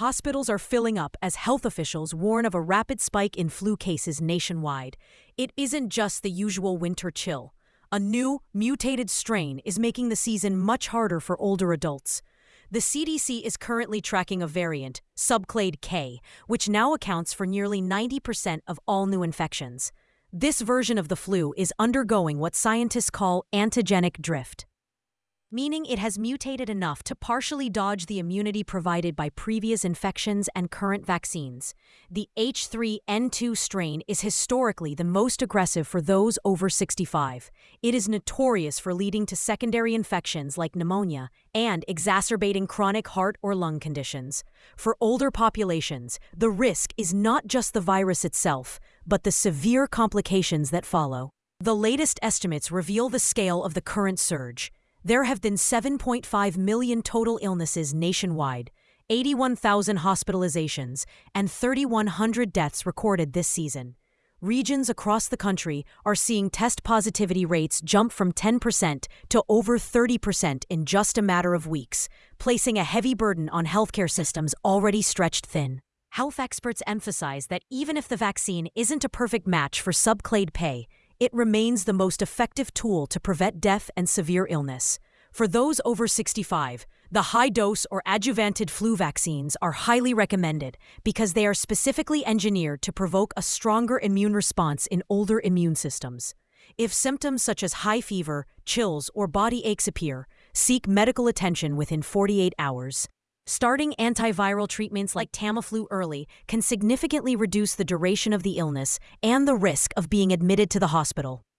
Hospitals are filling up as health officials warn of a rapid spike in flu cases nationwide. It isn't just the usual winter chill. A new, mutated strain is making the season much harder for older adults. The CDC is currently tracking a variant, subclade K, which now accounts for nearly 90% of all new infections. This version of the flu is undergoing what scientists call antigenic drift, meaning it has mutated enough to partially dodge the immunity provided by previous infections and current vaccines. The H3N2 strain is historically the most aggressive for those over 65. It is notorious for leading to secondary infections like pneumonia and exacerbating chronic heart or lung conditions. For older populations, the risk is not just the virus itself, but the severe complications that follow. The latest estimates reveal the scale of the current surge. There have been 7.5 million total illnesses nationwide, 81,000 hospitalizations, and 3,100 deaths recorded this season. Regions across the country are seeing test positivity rates jump from 10% to over 30% in just a matter of weeks, placing a heavy burden on healthcare systems already stretched thin. Health experts emphasize that even if the vaccine isn't a perfect match for subclade K, it remains the most effective tool to prevent death and severe illness. For those over 65, the high-dose or adjuvanted flu vaccines are highly recommended because they are specifically engineered to provoke a stronger immune response in older immune systems. If symptoms such as high fever, chills, or body aches appear, seek medical attention within 48 hours. Starting antiviral treatments like Tamiflu early can significantly reduce the duration of the illness and the risk of being admitted to the hospital.